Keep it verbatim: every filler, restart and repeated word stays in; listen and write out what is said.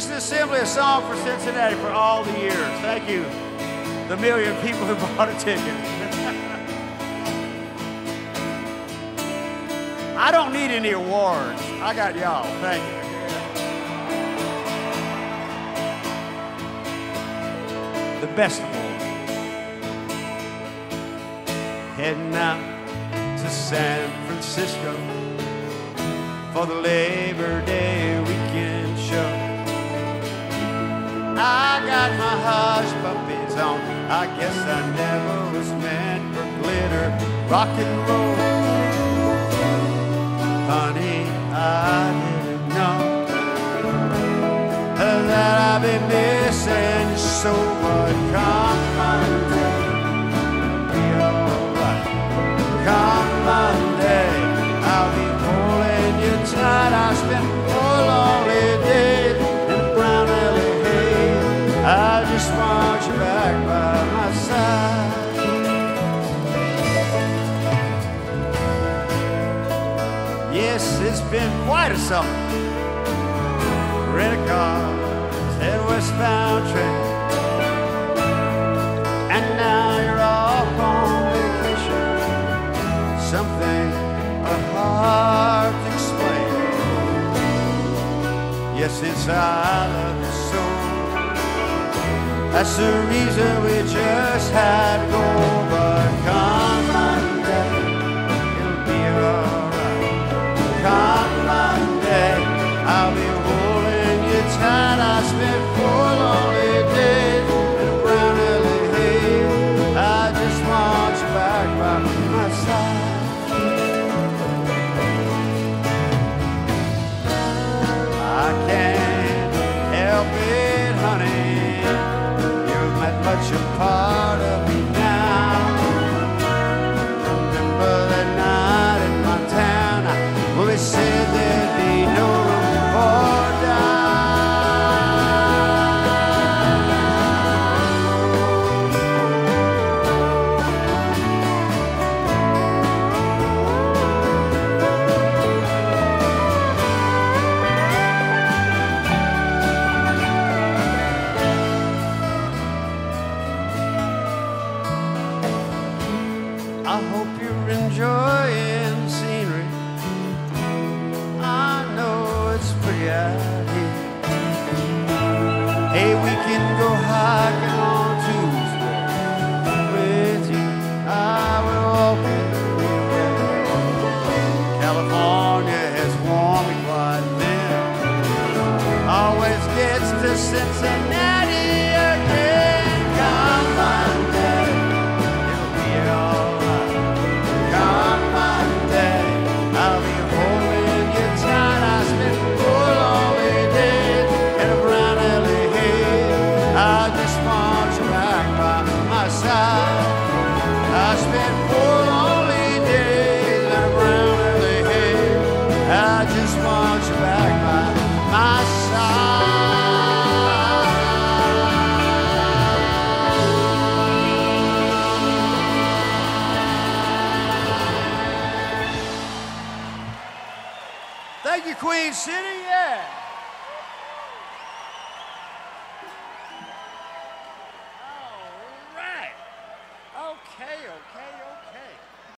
is simply a song for Cincinnati for all the years. Thank you, the million people who bought a ticket. I don't need any awards. I got y'all. Thank you. The best of all. Heading out to San Francisco for the Labor Day weekend show. I got my hush puppies on. I guess I never was meant for glitter, rock and roll. Honey, I didn't know that I've been missing so much. Come Monday, it'll be alright. Come Monday, I'll be holding you tight. I spent four lonely days in brown L A haze. I just want you back by my side. Yes, it's been quite a summer. Rent a car, head westbound train, and now you're off on vacation. Something hard to explain. Yes, it's I love you so. That's the reason we just had to go. But come Monday, it'll be alright. Come Monday, I'll be holding you tight. I spent four lonely days in a brown L A haze. I just want you back by my side. I can't help it, honey. You've met much a part of me now. Remember that night in Montana when we said there'd be no room for I hope you're enjoying the scenery. I know it's pretty out here. Hey, we can go hiking on Tuesday. With you, I will walk in the way. California has warmed me quite thin. Always gets to Cincinnati again. Come Monday, it'll be alright. Come Monday, I'll be holding you tight. I spent four lonely days in a brown L A haze. I just want you back by my side. I spent four lonely days in a brown L A haze. I just want you back by my side. Thank you, Queen City, yeah. All right. Okay, okay.